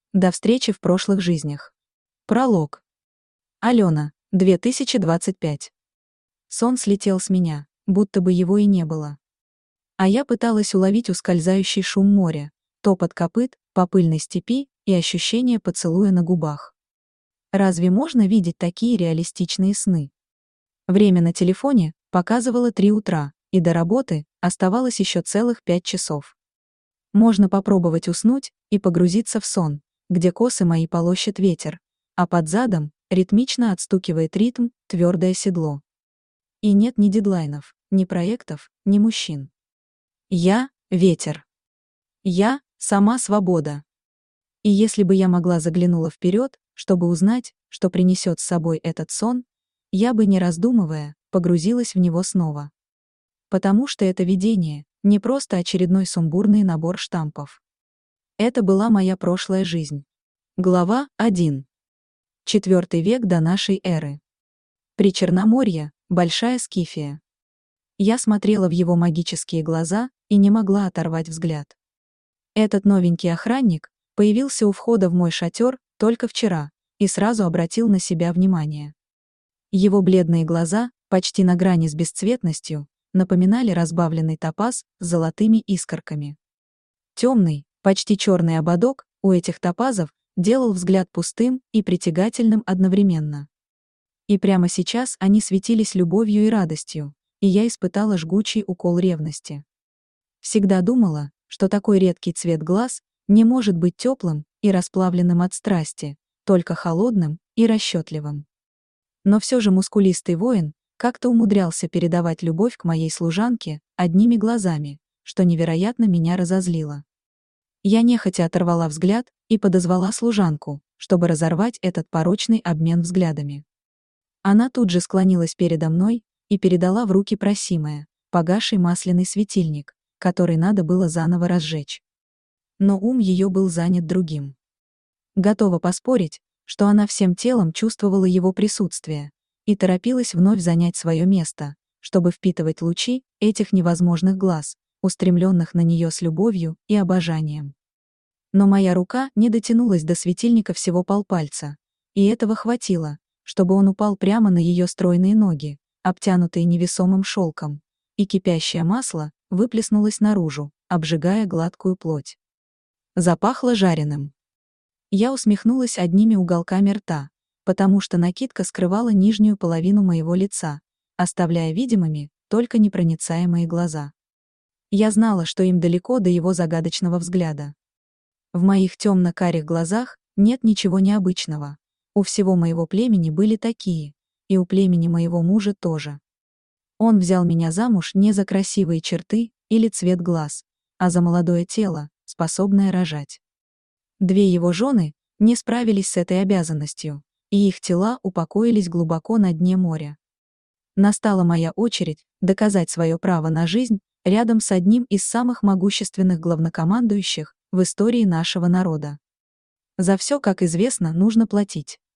До встречи в прошлых жизнях. Пролог. Алена, 2025. Сон слетел с меня, будто бы его и не было. А я пыталась уловить ускользающий шум моря, топот копыт по пыльной степи и ощущение поцелуя на губах. Разве можно видеть такие реалистичные сны? Время на телефоне показывало 3 утра, и до работы оставалось еще целых 5 часов. Можно попробовать уснуть и погрузиться в сон, где косы мои полощет ветер, а под задом ритмично отстукивает ритм твердое седло. И нет ни дедлайнов, ни проектов, ни мужчин. Я — ветер. Я — сама свобода. И если бы я могла заглянула вперед, чтобы узнать, что принесет с собой этот сон, я бы, не раздумывая, погрузилась в него снова. Потому что это видение — не просто очередной сумбурный набор штампов. Это была моя прошлая жизнь. Глава 1. 4 век до нашей эры. Причерноморье, Большая Скифия. Я смотрела в его магические глаза и не могла оторвать взгляд. Этот новенький охранник появился у входа в мой шатер только вчера и сразу обратил на себя внимание. Его бледные глаза, почти на грани с бесцветностью, напоминали разбавленный топаз с золотыми искорками. Темный, почти черный ободок у этих топазов делал взгляд пустым и притягательным одновременно. И прямо сейчас они светились любовью и радостью, и я испытала жгучий укол ревности. Всегда думала, что такой редкий цвет глаз не может быть теплым и расплавленным от страсти, только холодным и расчетливым. Но все же мускулистый воин как-то умудрялся передавать любовь к моей служанке одними глазами, что невероятно меня разозлило. Я нехотя оторвала взгляд и подозвала служанку, чтобы разорвать этот порочный обмен взглядами. Она тут же склонилась передо мной и передала в руки просимое, погасший масляный светильник, который надо было заново разжечь. Но ум ее был занят другим. Готова поспорить, что она всем телом чувствовала его присутствие и торопилась вновь занять свое место, чтобы впитывать лучи этих невозможных глаз, устремленных на нее с любовью и обожанием. Но моя рука не дотянулась до светильника всего полпальца, и этого хватило, чтобы он упал прямо на ее стройные ноги, обтянутые невесомым шелком, и кипящее масло выплеснулось наружу, обжигая гладкую плоть. Запахло жареным. Я усмехнулась одними уголками рта, потому что накидка скрывала нижнюю половину моего лица, оставляя видимыми только непроницаемые глаза. Я знала, что им далеко до его загадочного взгляда. В моих темно-карих глазах нет ничего необычного. У всего моего племени были такие, и у племени моего мужа тоже. Он взял меня замуж не за красивые черты или цвет глаз, а за молодое тело, способное рожать. 2 его жены не справились с этой обязанностью, и их тела упокоились глубоко на дне моря. Настала моя очередь доказать свое право на жизнь рядом с одним из самых могущественных главнокомандующих в истории нашего народа. За все, как известно, нужно платить.